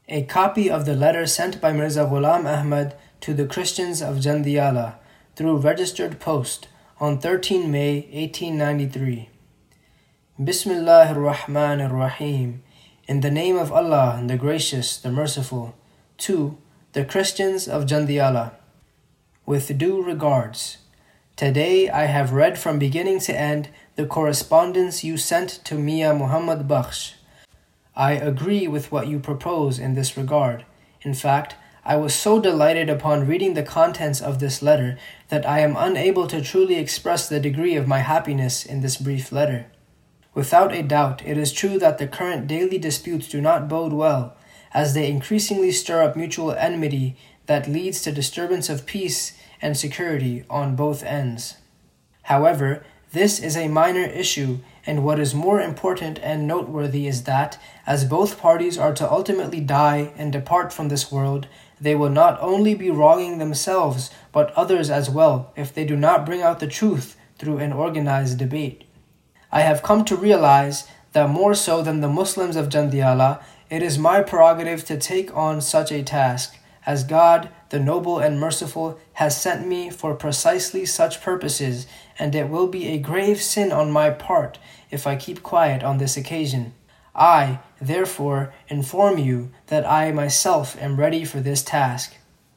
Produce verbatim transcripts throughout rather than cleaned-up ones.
A copy of the letter sent by Mirza Ghulam Ahmad to the Christians of Jandiala through registered post on the thirteenth of May eighteen ninety-three. Bismillahir Rahmanir Rahim. In the name of Allah, the Gracious, the Merciful. To the Christians of Jandiala. With due regards. Today I have read from beginning to end the correspondence you sent to Mian Muhammad Bakhsh. I agree with what you propose in this regard. In fact, I was so delighted upon reading the contents of this letter that I am unable to truly express the degree of my happiness in this brief letter. Without a doubt, it is true that the current daily disputes do not bode well, as they increasingly stir up mutual enmity that leads to disturbance of peace and security on both ends. However, this is a minor issue, and what is more important and noteworthy is that, as both parties are to ultimately die and depart from this world, they will not only be wronging themselves, but others as well, if they do not bring out the truth through an organized debate. I have come to realize that more so than the Muslims of Jandiala, it is my prerogative to take on such a task, as God, the Noble and Merciful, has sent me for precisely such purposes, and it will be a grave sin on my part if I keep quiet on this occasion. I, therefore, inform you that I myself am ready for this task.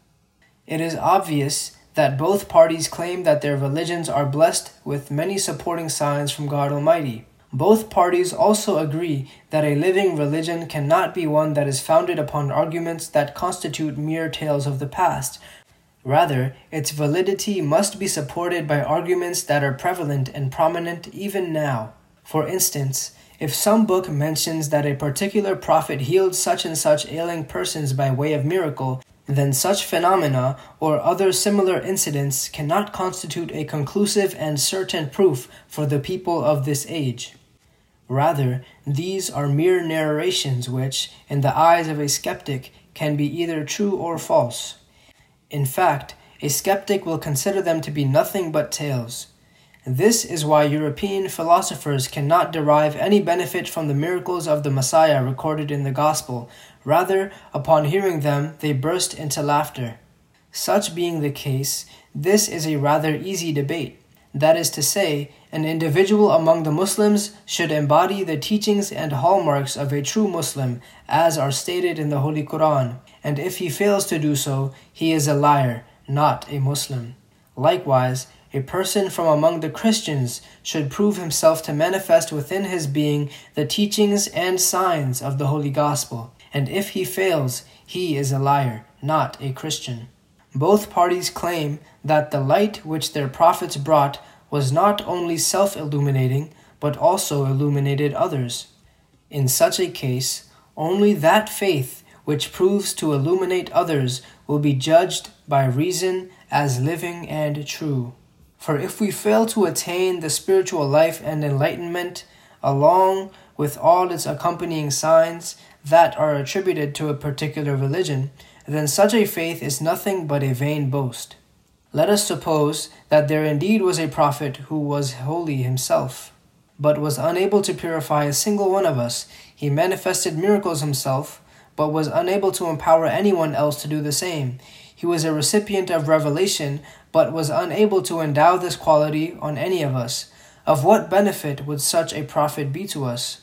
It is obvious that both parties claim that their religions are blessed with many supporting signs from God Almighty. Both parties also agree that a living religion cannot be one that is founded upon arguments that constitute mere tales of the past. Rather, its validity must be supported by arguments that are prevalent and prominent even now. For instance, if some book mentions that a particular prophet healed such and such ailing persons by way of miracle, then such phenomena or other similar incidents cannot constitute a conclusive and certain proof for the people of this age. Rather, these are mere narrations which, in the eyes of a skeptic, can be either true or false. In fact, a skeptic will consider them to be nothing but tales. This is why European philosophers cannot derive any benefit from the miracles of the Messiah recorded in the Gospel. Rather, upon hearing them, they burst into laughter. Such being the case, this is a rather easy debate. That is to say, an individual among the Muslims should embody the teachings and hallmarks of a true Muslim, as are stated in the Holy Quran, and if he fails to do so, he is a liar, not a Muslim. Likewise, a person from among the Christians should prove himself to manifest within his being the teachings and signs of the Holy Gospel, and if he fails, he is a liar, not a Christian. Both parties claim that the light which their prophets brought was not only self-illuminating, but also illuminated others. In such a case, only that faith which proves to illuminate others will be judged by reason as living and true. For if we fail to attain the spiritual life and enlightenment, along with all its accompanying signs that are attributed to a particular religion, then such a faith is nothing but a vain boast. Let us suppose that there indeed was a prophet who was holy himself, but was unable to purify a single one of us. He manifested miracles himself, but was unable to empower anyone else to do the same. He was a recipient of revelation, but was unable to endow this quality on any of us. Of what benefit would such a prophet be to us?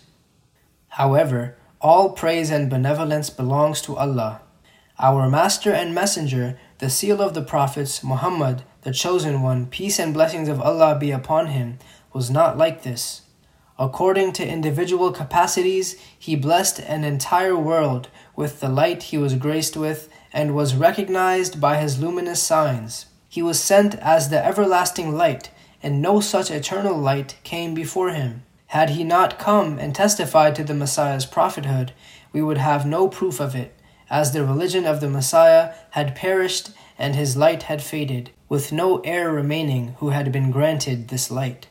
However, all praise and benevolence belongs to Allah. Our Master and Messenger, the seal of the prophets, Muhammad, the chosen one, peace and blessings of Allah be upon him, was not like this. According to individual capacities, he blessed an entire world with the light he was graced with and was recognized by his luminous signs. He was sent as the everlasting light, and no such eternal light came before him. Had he not come and testified to the Messiah's prophethood, we would have no proof of it, as the religion of the Messiah had perished and his light had faded, with no heir remaining who had been granted this light.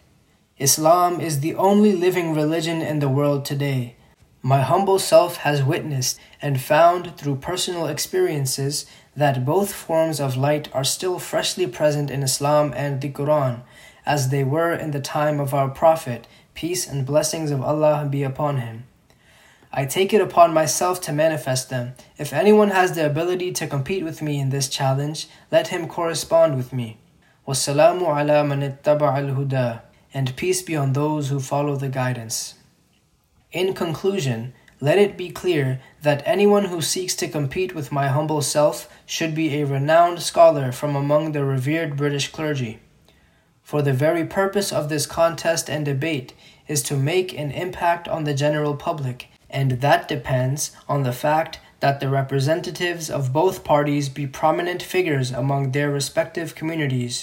Islam is the only living religion in the world today. My humble self has witnessed and found through personal experiences that both forms of light are still freshly present in Islam and the Quran, as they were in the time of our Prophet, peace and blessings of Allah be upon him. I take it upon myself to manifest them. If anyone has the ability to compete with me in this challenge, let him correspond with me. Wassalamu ala man ittaba al-huda, and peace be on those who follow the guidance. In conclusion, let it be clear that anyone who seeks to compete with my humble self should be a renowned scholar from among the revered British clergy. For the very purpose of this contest and debate is to make an impact on the general public, and that depends on the fact that the representatives of both parties be prominent figures among their respective communities.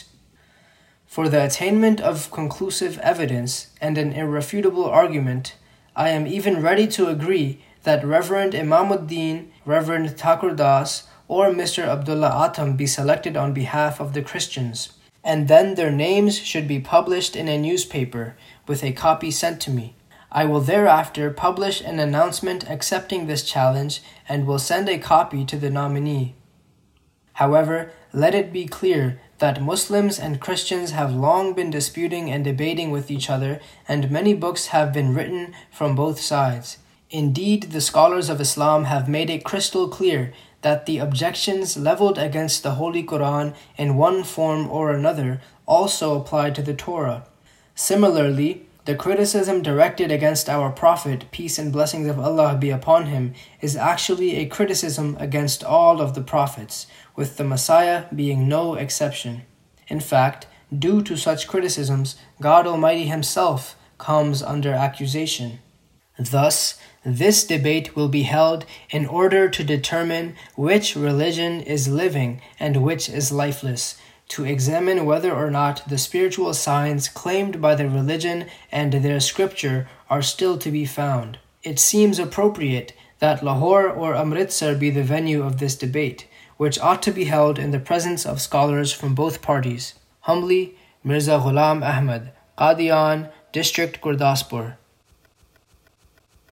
For the attainment of conclusive evidence and an irrefutable argument, I am even ready to agree that Reverend Imamuddin, Reverend Thakur Das, or Mister Abdullah Atam be selected on behalf of the Christians, and then their names should be published in a newspaper, with a copy sent to me. I will thereafter publish an announcement accepting this challenge and will send a copy to the nominee. However, let it be clear that Muslims and Christians have long been disputing and debating with each other, and many books have been written from both sides. Indeed, the scholars of Islam have made it crystal clear that the objections leveled against the Holy Quran in one form or another also apply to the Torah. Similarly, the criticism directed against our Prophet, peace and blessings of Allah be upon him, is actually a criticism against all of the prophets, with the Messiah being no exception. In fact, due to such criticisms, God Almighty Himself comes under accusation. Thus, this debate will be held in order to determine which religion is living and which is lifeless, to examine whether or not the spiritual signs claimed by the religion and their scripture are still to be found. It seems appropriate that Lahore or Amritsar be the venue of this debate, which ought to be held in the presence of scholars from both parties. Humbly, Mirza Ghulam Ahmad, Qadian, District Gurdaspur.